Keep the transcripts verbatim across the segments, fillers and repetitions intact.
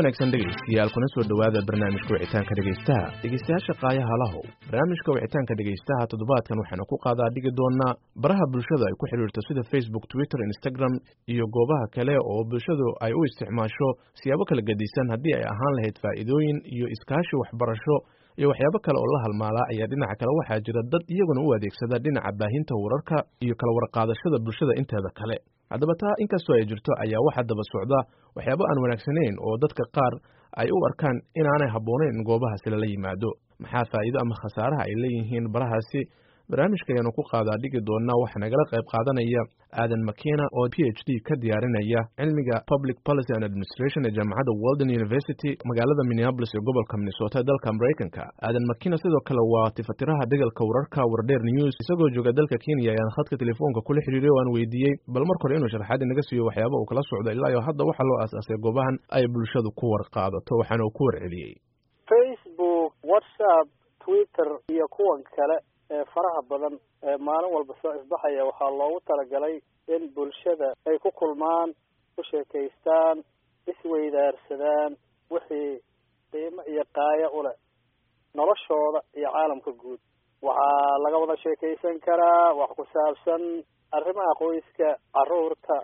wanaagsan dhegeystayaal kuna soo dhawaada barnaamijka wicitaanka dhegeystaha dhegeystayaasha qaayaha lahow barnaamijka wicitaanka dhegeystaha toddobaadkan waxaanu ku qaadaa dhigi doonaa baraha bulshada ay ku xiriirto sida Facebook, Twitter, Instagram iyo goobaha kale oo bulshadu ay u isticmaasho siyaabo kala gedisan haddii ay ahaan lahayd faa'iidooyin iyo iskaashi waxbarasho iyo waxyaabo kale oo la halmaala ayaa dhinaca kale waxaa jira dad iyaguna u adeegsada dhinaca baahinta wararka iyo kala warqaadashada bulshada inteeda kale haddaba taa inkastoo ay jirto ayaa waxaa daba socda waxyaabo aan wanaagsanayn oo dadka qaar ay u arkaan inaanay habboonayn in goobahaasi lala yimaado maxaa faa'iido ama khasaaraha ay leeyihiin barahaasi barnaamijka ayaanu ku qaadaa dhigi doonaa waxaa nagala qayb qaadanaya aadan makina oo P H D ka diyaarinaya cilmiga Public Policy and Administration ee jaamacadda Walden University magaalada Minneapolis ee gobolka Minnesota ee dalka Mareykanka. Aadan Makina sidoo kale waa tifatiraha degalka wararka Wardheer News isagoo jooga dalka Kenya ayaan khadka telefoonka kula xiriiray oo aan weydiiyey bal marka hore inuu sharaxaad inaga siiyo waxyaabo uu kala socdo ilaa iyo hadda waxa loo aasaasay goobahan ay bulshadu ku warqaadato waxaana uu ku warceliyey Facebook, WhatsApp, Twitter iyo kuwan kale ee faraha badan ee maalin walba soo isbaxaya waxaa loogu talagalay in bulshada ay ku kulmaan ku sheekaystaan isweydaarsadaan wixii qiimo iyo qaayo u leh noloshooda iyo caalamka guud waxaa laga wada sheekaysan karaa wax ku saabsan arrimaha qoyska, carruurta,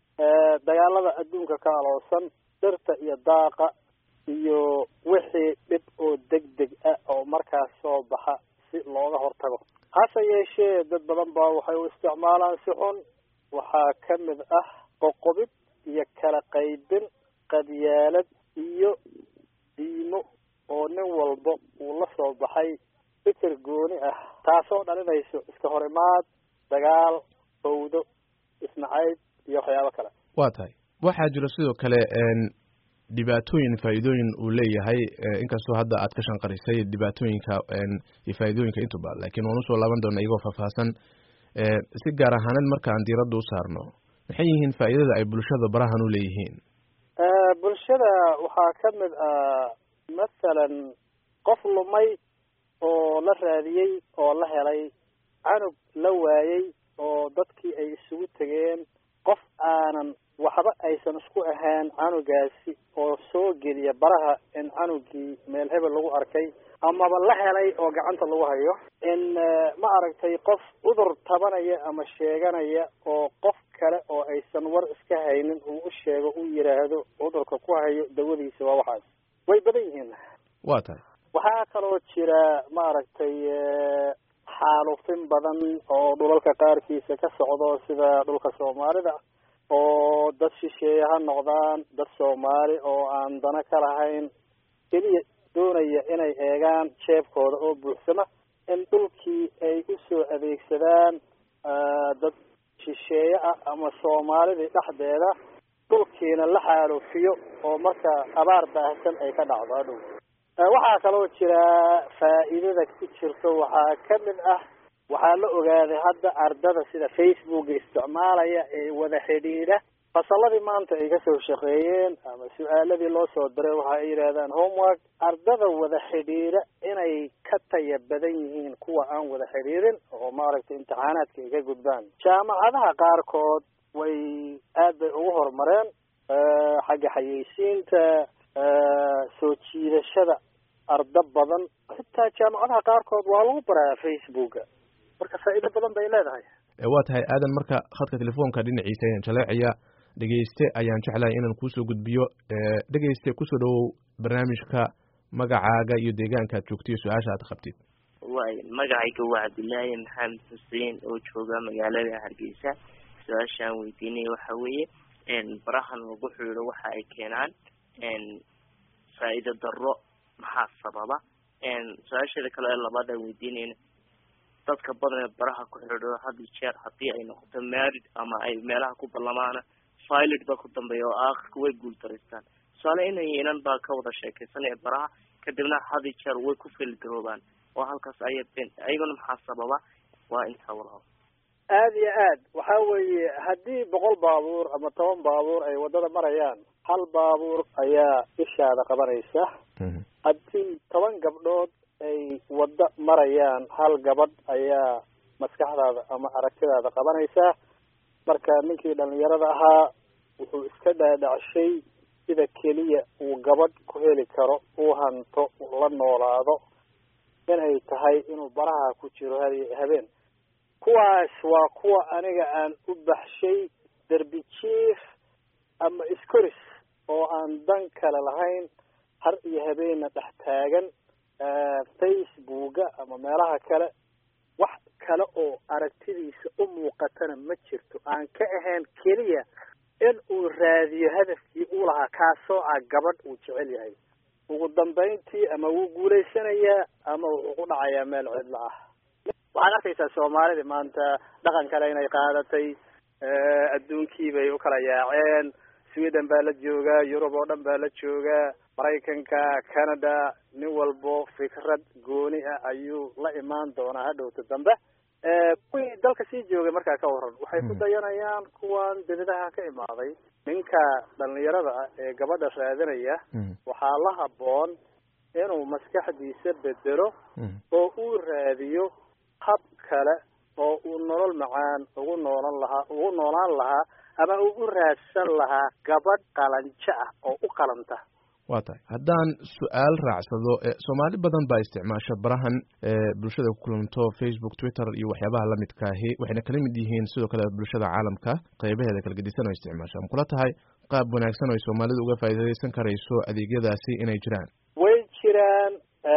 dagaalada adduunka ka aloosan, dhirta iyo daaqa iyo wixii dhib oo degdeg ah oo markaas soo baxa si looga hortago. hase yeeshee dad badan baa waxay u isticmaalaan si xun waxaa ka mid ah qoqobid iyo kala qaybin qadyaalad iyo diimo oo nin walba uu la soo baxay fikir gooni ah taasoo dhalinayso iska hor imaad, dagaal, fawdo, isnacayb iyo waxyaabo kale. waa tahay waxaa jira sidoo kale dhibaatooyin faa'iidooyin uu leeyahay inkastoo hadda aad ka shanqarisay dhibaatooyinka iyo faa'iidooyinka intuba laakiin waan usoo laaban doonaa iyagoo faahfaahsan si gaar ahaaneed markaan diiradda u saarno maxay yihiin faa'iidada ay bulshada barahan u leeyihiin? bulshada waxaa ka mid ah masalan qof lumay oo la raadiyey oo la helay, canug la waayey oo dadkii ay isugu tegeen, qof aanan waxba aysan isku ahaan canugaasi oo soo geliya baraha in canugii meel hebel lagu arkay amaba la helay oo gacanta lagu hayo, in ma aragtay qof cudur tabanaya ama sheeganaya oo qof kale oo aysan war iska haynin uu u sheego u yiraahdo cudurka ku hayo dawadiisa waa waxaas way badan yihiin. waa tahay waxaa kaloo jira ma aragtay xaalufin badan oo dhulalka qaarkiisa ka socdo sida dhulka Soomaalida oo dad shisheeye ha noqdaan dad Soomaali oo aan dana ka lahayn keliya doonaya inay eegaan jeebkooda oo buuxsama in dhulkii ay u soo adeegsadaan dad shisheeye ah ama Soomaalida dhexdeeda dhulkiina la xaalufiyo oo marka abaar baahsan ay ka dhacdo hadhow. waxaa kaloo jira faa'iidada ku jirto waxaa ka mid ah waxaa la ogaaday hadda ardada sida Facebook isticmaalaya ee wada xidhiidha fasalladii maanta ay ka soo shaqeeyeen ama su'aaladii loo soo diray waxa ay yidhaahdaan homework ardada wada xidhiidha inay ka taya badan yihiin kuwa aan wada xidhiidhin oo maaragtay imtixaanaadka ay ka gudbaan. jaamacadaha qaarkood way aad bay ugu horumareen xagga xayeysiinta, soo jiidashada arda badan, xitaa jaamacadaha qaarkood waa lagu baraa Facebooka marka faa'iido badan bay leedahay. waa tahay aadan marka khadka telefoonka dhinaciisa ayaan jaleecaya dhegeyste ayaan jeclahay inaan kuusoo gudbiyo dhegeyste kusoo dhawow barnaamijka magacaaga iyo deegaanka aad joogto iyo su-aasha aad qabtid. waay magacayga waa Cabdullaahi Maxamed Xuseen oo jooga magaalada Hargeysa. su-aashaan weydiinaya waxa weeye barahan lagu xiriiro waxa ay keenaan faa'iido darro maxaa sababa? su-aasheeda kale ee labaad aan weydiinayna dadka badan ee baraha ku xiriiro hadda jeer haddii ay noqoto married ama ay meelaha ku ballamaana silent ba ku dambeeya oo aakhirka way guuldareystaan. tusaale inay inan baa ka wada sheekaysanaya baraha kadibna hadda jeer way ku filgaroobaan oo halkaas ayay ayaguna maxaa sababa? waa intaa walaal. aad iyo aad waxaa weeye haddii boqol baabuur ama toban baabuur ay waddada marayaan hal baabuur ayaa ishaada qabanaysa. haddii toban gabdhood ay waddo marayaan hal gabadh ayaa maskaxdaada ama aragtidaada qabanaysa. marka ninkii dhalinyarada ahaa wuxuu iska dhaadhacshay sida keliya uu gabadh ku heli karo uu hanto uu la noolaado inay tahay inuu baraha ku jiro habeen kuwaas waa kuwa aniga aan u baxshay derbi jiif ama iskoris oo aan dan kale lahayn har iyo habeenna dhex taagan facebooka ama meelaha kale wax kale oo aragtidiisa u muuqatana ma jirto aan ka ahayn keliya in uu raadiyo hadafkii uu lahaa kaasoo ah gabadh uu jecel yahay ugu dambayntii ama wuu guulaysanayaa ama wuxuu ku dhacayaa meel cidla ah waxaad arkaysaa soomaalida maanta dhaqan kale inay qaadatay adduunkii bay u kala yaaceen sweden baa la joogaa yurub oo dhan baa la joogaa maraykanka canada nin walbo fikrad gooni ah ayuu la imaan doonaa hadhowta dambe kuwii dalka sii joogay markaa ka waran waxay ku dayanayaan kuwan dibadaha ka imaaday ninka dhalinyarada ah ee gabadha raadinaya waxaa la habboon inuu maskaxdiisa bedelo oo uu raadiyo hab kale oo uu nolol macaan ugu noolan lahaa ugu noolaan lahaa ama uu u raadsan lahaa gabadh qalanjo ah oo u qalanta waa tahay haddaan su-aal raacsado soomaali badan baa isticmaasha barahan bulshada ku kulanto facebook twitter iyo waxyaabaha lamidkaahi waxayna kala mid yihiin sidoo kale bulshada caalamka qaybaheeda kala gedisan oo isticmaasha ma kula tahay qaab wanaagsan oo ay soomaalidu uga faa'iidaysan karayso adeegyadaasi inay jiraan way jiraan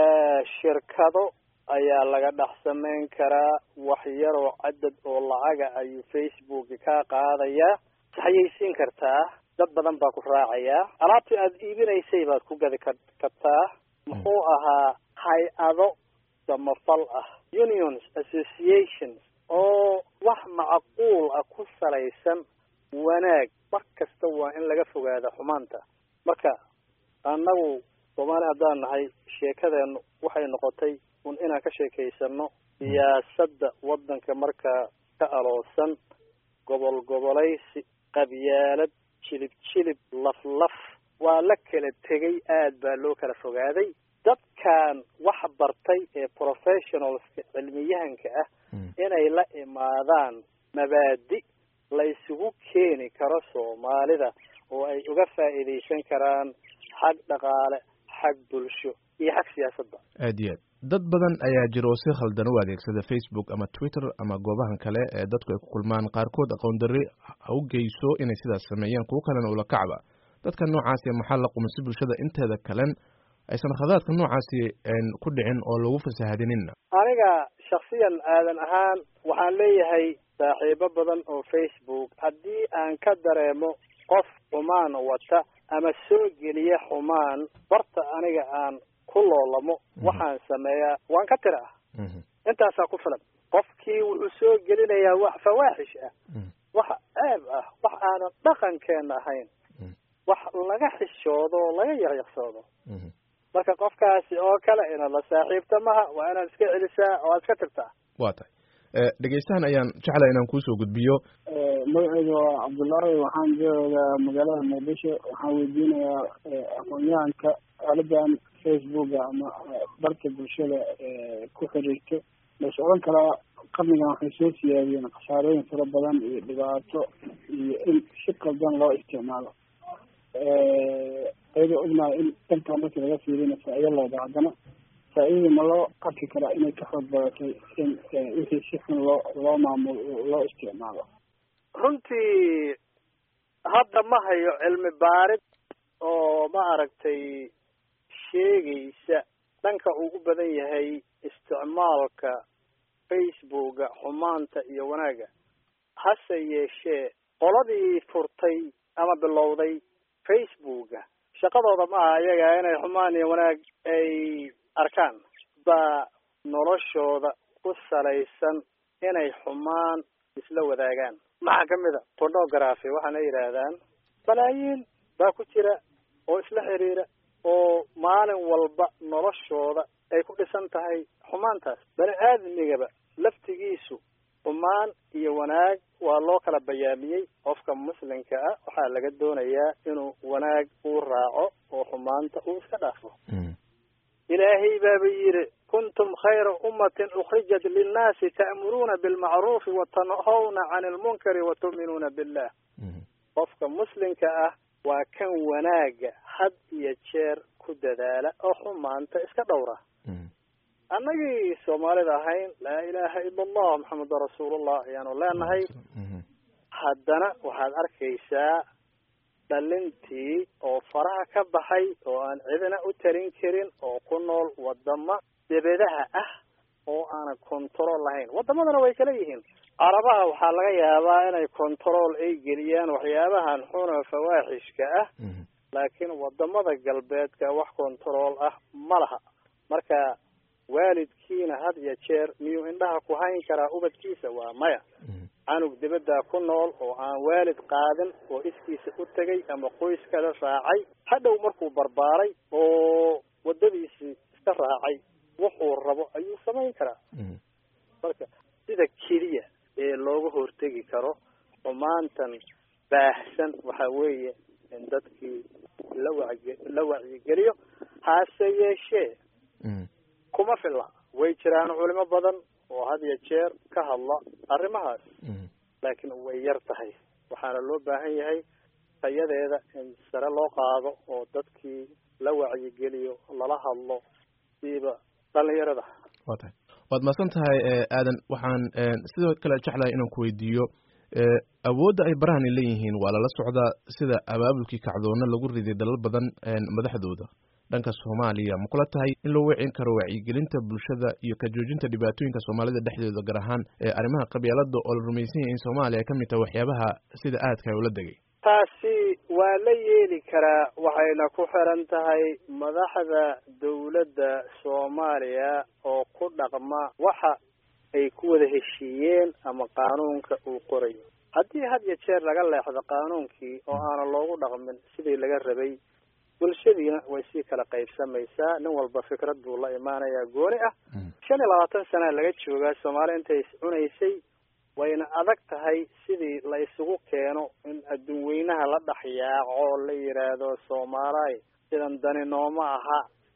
shirkado ayaa laga dhex samayn karaa wax yaroo cadad oo lacaga ayuu facebook ka qaadayaa waxayaysiin kartaa dad badan baa ku raacayaa alaabtii aada iibinaysay baad ku gadi kartaa muxuu ahaa hay-ado samafal ah unions associations oo wax macquul ah ku salaysan wanaag mar kasta waa in laga fogaada xumaanta marka annagu soomaali haddaan nahay sheekadeenu waxay noqotay un inaan ka sheekaysano siyaasadda waddanka markaa ka aloosan gobol gobolaysi qabyaalad jilib jilib laf laf waa la kala tegay aad baa loo kala fogaaday dadkan wax bartay ee professionalska cilmiyahanka ah inay la imaadaan mabaadi la isugu keeni karo soomaalida oo ay uga faa'iidaysan karaan xag dhaqaale xag bulsho iyo xag siyaasadda aad iyo aad dad badan ayaa jira oo si khaldan u adeegsada facebook ama twitter ama goobahan kale ee dadku ay ku kulmaan qaarkood aqoon darri ha u geyso inay sidaas sameeyaan kuwo kalena ula kacba dadka noocaasi maxaa la quman si bulshada inteeda kalen aysan khadaadka noocaasi ku dhicin oo lagu fasahadinina aniga shaksiyan aadan ahaan waxaan leeyahay saaxiibo badan oo facebook haddii aan ka dareemo qof xumaan wata ama soo geliya xumaan barta aniga aan ku loolamo waxaan sameeyaa waan ka tira ah intaasaa ku filan qofkii wuxuu soo gelinayaa wax fawaaxish ah wax ceeb ah wax aanan dhaqankeena ahayn wax laga xishoodo oo laga yaqyaqsoodo marka qofkaasi oo kale inaad la saaxiibta maha waa inaad iska celisaa oo aad iska tirtaa waa tahay dhegeystahan ayaan jeclaa inaan kuusoo gudbiyo magacayga waa cabdullaahi waxaan joogaa magaalada muqdisho waxaan weydiinayaa aqoon-yahanka aaladan facebooka ama barka bulshada ku xiriirto la socon karaa qarnigan waxay soo siyaadiyeen khasaarooyin fara badan iyo dhibaato iyo in si qaldan loo isticmaalo ayadoo ognahay in dhankaa markii laga fiirina faa-ido looda haddana faa-idadii ma loo arki karaa inay ka xoog badatay in wixii si xun loo loo maamulo loo isticmaalo runtii hadda ma hayo cilmi baarid oo ma aragtay sheegaysa dhanka uu u badan yahay isticmaalka facebooka xumaanta iyo wanaagga hase yeeshee qoladii furtay ama bilowday facebooka shaqadooda ma aha iyaga inay xumaan iyo wanaag ay arkaan baa noloshooda ku salaysan inay xumaan isla wadaagaan maxaa kamid a pornography waxaana yidhaahdaan balaayiin baa ku jira oo isla xiriira oo maalin walba noloshooda ay ku dhisan tahay xumaantaas bani aadamigaba laftigiisu xumaan iyo wanaag waa loo kala bayaamiyey qofka muslimka ah waxaa laga doonayaa inuu wanaag uu raaco oo xumaanta uu iska dhaafo ilaahay baaba yidhi kuntum khayra ummatin ukhrijat linnaasi ta'muruuna bilmacruufi watanhawna cani ilmunkari watu'minuuna billah qofka muslimka ah waa kan wanaaga had iyo jeer ku dadaala oo xumaanta iska dhowra annagii soomaalida ahayn laa ilaaha ila allah maxamedu rasuulullah ayaanu leenahay haddana waxaad arkaysaa dhalintii oo faraha ka baxay oo aan cidina u tarin karin oo ku nool wadamo debedaha ah oo aanan control lahayn wadamadana way kala yihiin carabaha waxaa laga yaabaa inay control ay geliyaan waxyaabahan xuna fawaaxishka ah laakiin wadamada galbeedka wax control ah ma laha marka waalidkiina had iyo jeer miyuu indhaha ku hayn karaa ubadkiisa waa maya canug dibadda ku nool oo aan waalid qaadin oo iskiisa u tegay ama qoyskada raacay hadhow markuu barbaaray oo wadadiisii iska raacay wuxuu rabo ayuu samayn karaa marka sida keliya ee looga hortegi karo xumaantan baahsan waxa weeye in dadkii la wacyi la wacyigeliyo hase yeeshee kuma filla way jiraan culimo badan oo had iyo jeer ka hadla arrimahaas laakiin way yar tahay waxaana loo baahan yahay tayadeeda in sare loo qaado oo dadkii la wacyigeliyo lala hadlo siiba dhalinyarada waa tahay waad mahadsan tahay aadan waxaan sidoo kale jeclahay inaan ku weydiiyo awoodda ay barahani leeyihiin waa lala socdaa sida abaabulkii kacdoonna lagu riday dalal badan madaxdooda dhanka Soomaaliya ma kula tahay in loo wacin karo wacyigelinta bulshada iyo ka joojinta dhibaatooyinka Soomaalida dhexdeeda gaar ahaan ee arrimaha qabyaalada oo la rumaysan yahay in Soomaaliya ay ka mid tahay waxyaabaha sida aadka ay ula dagay taasi waa la yeeli karaa waxayna ku xiran tahay madaxda dawladda Soomaaliya oo ku dhaqma waxa ay ku wada heshiiyeen ama qaanuunka uu qorayo haddii had iyo jeer laga leexdo qaanuunkii oo aana loogu dhaqmin sidii laga rabay bulshadiina way sii kala qaybsamaysaa nin walba fikrad buu la imaanayaa gooni ah shan iyo labaatan sana laga joogaa Soomaaliya intay is cunaysay wayna adag tahay sidii la isugu keeno in adduun weynaha la dhaxyaaco la yiraahdo Soomaaliya sidan dani nooma aha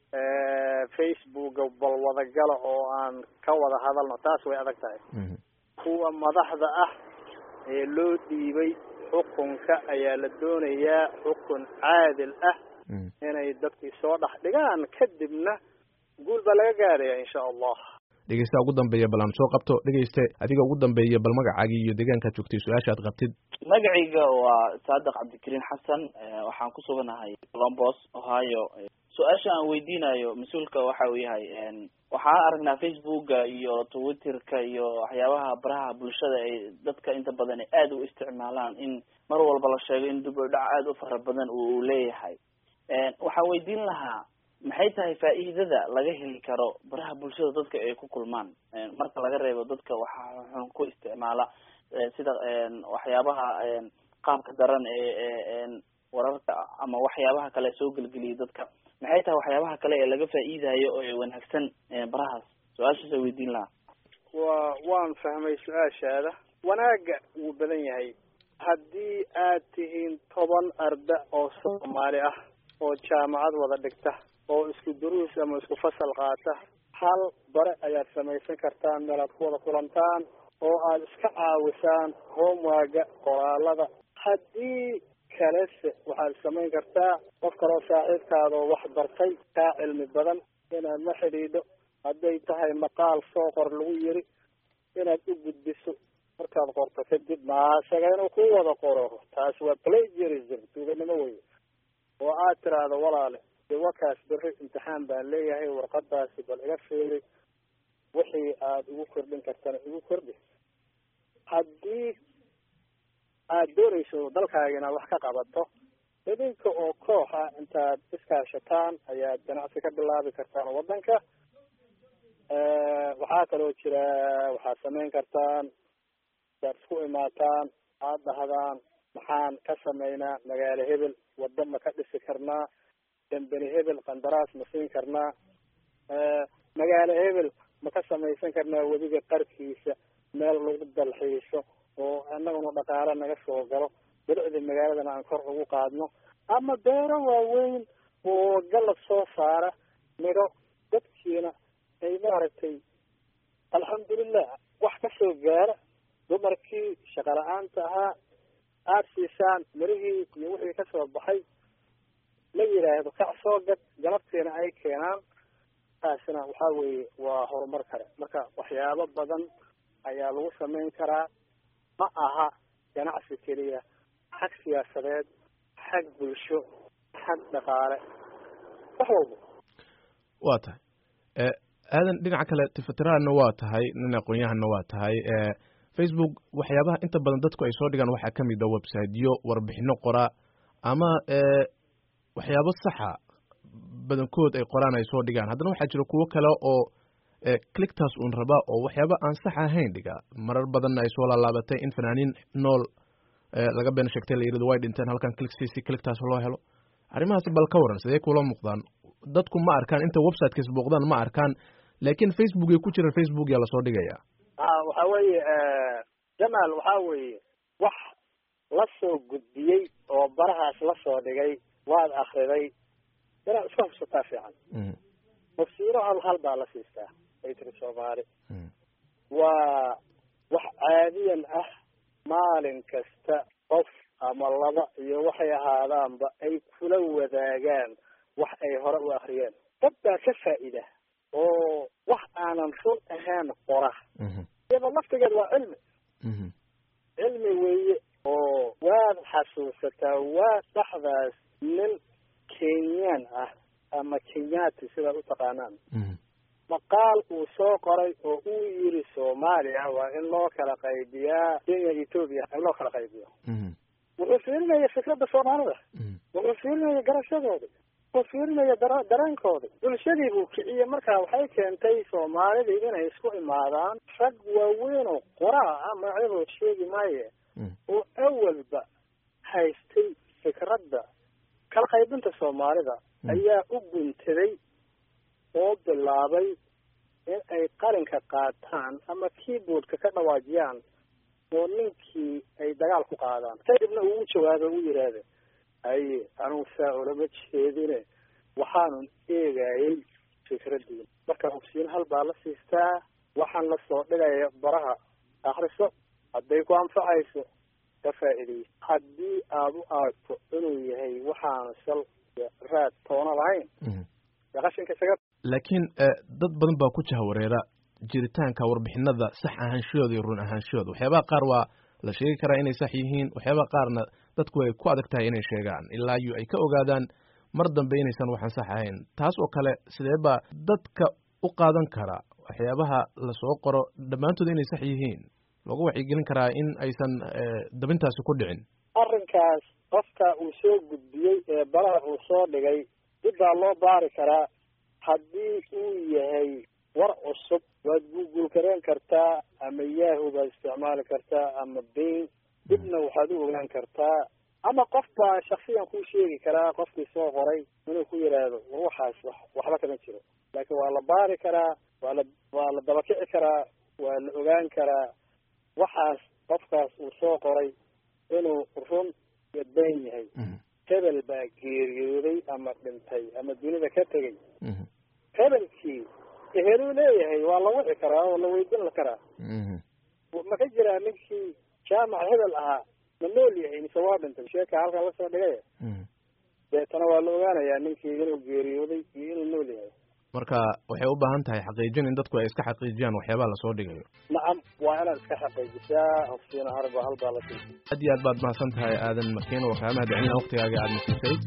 Facebook bal wada gala oo aan ka wada hadalno taas way adag tahay kuwa madaxda ah ee loo dhiibay xukunka ayaa la doonayaa xukun caadil ah inay dadkii soo dhex dhigaan kadibna guul baa laga gaaraya insha allah dhegeysta ugu dambeeya bal aan soo qabto dhegeyste adiga ugu dambeeya bal magacaaga iyo deegaanka joogtay su'aasha aad qabtid magacayga waa Saadiq Cabdikariin Xasan waxaan ku suganahay Columbus Ohio su-aasha aan weydiinayo mas-uulka waxa uu yahay waxaan aragnaa Facebook-ga iyo Twitter-ka iyo waxyaabaha baraha bulshada ay dadka inta badan aad u isticmaalaan in mar walba la sheego in dib u dhac aad u fara badan uu leeyahay waxaan weydiin lahaa maxay tahay faa'iidada laga heli karo baraha bulshada dadka ay ku kulmaan marka laga reebo dadka waxa ku isticmaala sida waxyaabaha qaabka daran ee wararka ama waxyaabaha kale soo galgaliya dadka maxay tahay waxyaabaha kale ee laga faa'iidayo oo wanaagsan barahaas su-aashaas ay weydiin lahaa waa waan fahmay su-aashaada wanaaga wuu badan yahay haddii aad tihiin toban arda oo Soomaali ah oo jaamacad wada dhigta oo isku duruus ama isku fasal qaata hal bare ayaad samaysan kartaan meel aad ku wada kulantaan oo aad iska caawisaan homework qoraalada haddii kalese waxaad samayn kartaa qof kaloo saaxiibkaada oo wax bartay kaa cilmi badan inaad la xidhiidho hadday tahay maqaal soo qor lagu yiri inaad u gudbiso markaad qorto kadib maasaga inuu ku wada qoro taas waa plagiarism tuuganimo wey oo aad tiraahdo walaale dee wakaas berri imtixaan baan leeyahay warqadaasi bal iga fiiri wixii aad ugu kordhin kartana igu kordhi haddii aad doonayso dalkaaga inaad wax ka qabato idinka oo koox ah intaad iskaashataan ayaad ganacsi ka bilaabi kartaan waddanka waxaa kaloo jira waxaad samayn kartaan saad isku imaataan aad dhahdaan maxaan ka samaynaa magaalo hebel wadda ma ka dhisi karnaa dambeni hebel qandaraas ma siin karnaa magaalo hebel ma ka samaysan karnaa webiga qarkiisa meel lagu dalxiiso oo annaguna dhaqaale naga soo galo bilicda magaaladana aan kor ugu qaadno ama beero waaweyn oo galab soo saara midho dadkiina ay maaragtay alxamdulilah wax ka soo gaara dumarkii shaqa la-aanta ahaa aada siisaan mirihii iyo wixii kasoo baxay la yidhaahdo kac soo gad galabtiina ay keenaan taasina waxaa weeye waa horumar kale marka waxyaabo badan ayaa lagu samayn karaa ma aha ganacsi keliya xag siyaasadeed xag bulsho xag dhaqaale wax walba waa tahay aadan dhinaca kale tifatiraadna waa tahay nin aqoon-yahanna waa tahay facebook waxyaabaha inta badan dadku ay soo dhigaan waxaa kamid a websiteyo warbixino qoraa ama waxyaabo saxa badankood ay qoraan ay soo dhigaan haddana waxaa jira kuwo kale oo clictaas uun raba oo waxyaaba aan sax ahayn dhiga marar badanna ay soo laalaabatay in fanaaniin nool laga been sheegtay la yirahdo way dhinteen halkan click c c clictaas loo helo arrimahaasi bal ka waran sidee kula muuqdaan dadku ma arkaan inta website-kiis booqdaan ma arkaan laakiin facebook ay ku jiraan facebook yaa lasoo dhigayaa waxaa weeye jamaal waxaa weeye wax la soo gudbiyey oo barahaas la soo dhigay waad akriday inaad iska hubsataa fiican mafsiiro hal hal baa la siistaa ay tiri soomaali waa wax caadiyan ah maalin kasta qof ama laba iyo waxay ahaadaanba ay kula wadaagaan wax ay hore u akriyeen dad baa ka faa'iida oo wax aanan run ahaan qora iyadoo laftigeed waa cilmi cilmi weeye oo waad xasuusataa waa dhaxdaas nin kenyaan ah ama kenyaati sidaad u taqaanaan maqaal uu soo qoray oo uu yiri soomaaliya waa in loo kala qaybiyaa kenya ethoopia in loo kala qaybiyo wuxuu fiirinaya fikradda soomaalida wuxuu fiirinaya garashadooda wuxuu fiirinaya dara dareenkooda bulshadii buu kiciyey markaa waxay keentay soomaalidii inay isku imaadaan rag waaweyn oo qoraa ah magacyadooda sheegi maaye oo awalba haystay fikradda kala qaybinta soomaalida ayaa u guntaday oo bilaabay in ay qalinka qaataan ama keyboardka ka dhawaajiyaan oo ninkii ay dagaal ku qaadaan kadibna uu u jawaabo u yidhaahda haye anugu saa olama jeedine waxaanun eegayay fikraddii marka hubsiin hal baa la siistaa waxaan la soo dhigaya baraha akriso hadday ku anfacayso ka faa'iidayso haddii aada u aragto inuu yahay waxaanu sal raad toona lahayn qashinka isaga laakiin dad badan baa ku jahawareera jiritaanka warbixinada sax ahaanshooda iyo run ahaanshooda waxyaabaha qaar waa la sheegi karaa inay sax yihiin waxyaabaha qaarna dadku ay ku adag tahay inay sheegaan ilaa yu ay ka ogaadaan mar dambe inaysan waxaan sax ahayn taas oo kale sidee baa dadka u qaadan karaa waxyaabaha lasoo qoro dhammaantood inay sax yihiin looga wacyigelin karaa in aysan dabintaasi ku dhicin arrinkaas qofka uu soo gudbiyey ee baraha uu soo dhigay dib baa loo baari karaa haddii uu yahay war cusub waad google gareen kartaa ama yahoo baad isticmaali kartaa ama bain dibna waxaad u ogaan kartaa ama qof baa shaksiyan kuu sheegi karaa qofkii soo qoray inuu ku yidhaahdo waxaas waxba kama jiro laakiin waa la baari karaa waa la waa la dabakici karaa waa la ogaan karaa waxaas qofkaas uu soo qoray inuu run iyo been yahay hebel baa geeriyooday ama dhintay ama dunida ka tegay hebelkii eheluu leeyahay waa la wici karaa oo la weydin karaa ma ka jiraa ninkii jaamac hebel ahaa ma nool yahay mise waa dhintay sheeka halkan lasoo dhigaya deetana waa la ogaanayaa ninkii inuu geeriyooday iyo inuu nool yahay marka waxay u baahan tahay xaqiijin in dadku ay iska xaqiijiyaan waxyaabaha lasoo dhigayo nacam waa inaad iska xaqiijisaa hofsiina harba halbaa la sii aad iyo aad baad mahadsan tahay aadan makiin oo kaa mahadcelina waqtigaaga aad nasiisay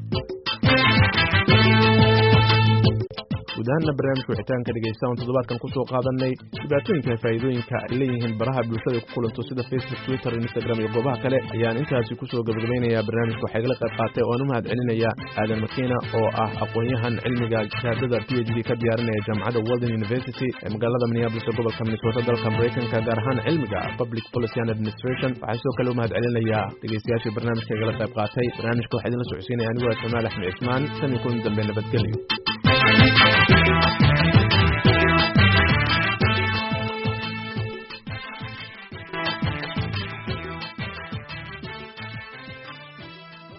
guud ahaanna barnaamijka wixitaanka dhegeysta on toddobaadkan kusoo qaadanay dhibaatooyinka faa'iidooyinka ay leeyihiin baraha bulshada ay ku kulanto sida facebook twitter instagram iyo goobaha kale ayaan intaasi kusoo gabagabaynayaa barnaamijka waxaa igala qayb qaatay oo aan u mahad celinaya aadan makiina oo ah aqoon-yahan cilmiga shahaadada p h d ka diyaarinaya jaamacadda walden university ee magaalada minneapolis ee gobolka minnesota dalka maraykanka gaar ahaan cilmiga public policy and administration waxaa sidoo kale u mahad celinayaa dhegeystayaashii barnaamijka igala qayb qaatay barnaamijka waxaa idinla socodsiinaya anigoo jamaal axmed cismaan tan iyo kulan dambe nabadgelyo. Thank you.